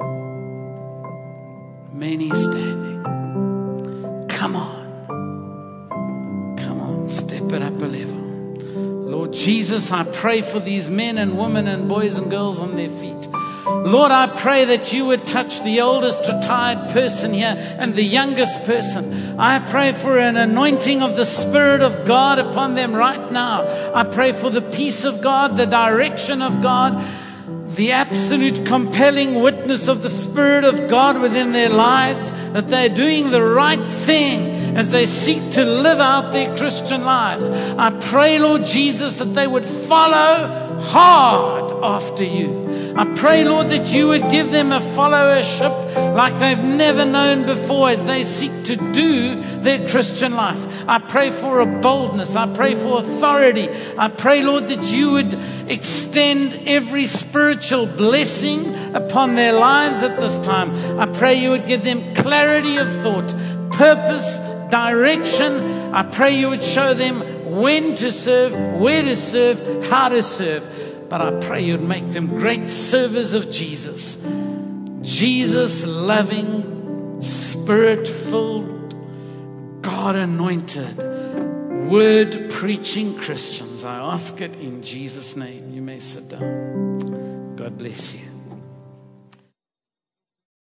Speaker 1: Many standing. Come on. Come on. Step it up a level. Lord Jesus, I pray for these men and women and boys and girls on their feet. Lord, I pray that you would touch the oldest retired person here and the youngest person. I pray for an anointing of the Spirit of God upon them right now. I pray for the peace of God, the direction of God, the absolute compelling witness of the Spirit of God within their lives, that they're doing the right thing as they seek to live out their Christian lives. I pray, Lord Jesus, that they would follow hard after you. I pray, Lord, that you would give them a followership like they've never known before as they seek to do their Christian life. I pray for a boldness. I pray for authority. I pray, Lord, that you would extend every spiritual blessing upon their lives at this time. I pray you would give them clarity of thought, purpose, direction. I pray you would show them when to serve, where to serve, how to serve. But I pray you'd make them great servers of Jesus. Jesus loving, Spirit-filled, God-anointed, word-preaching Christians. I ask it in Jesus' name. You may sit down. God bless you.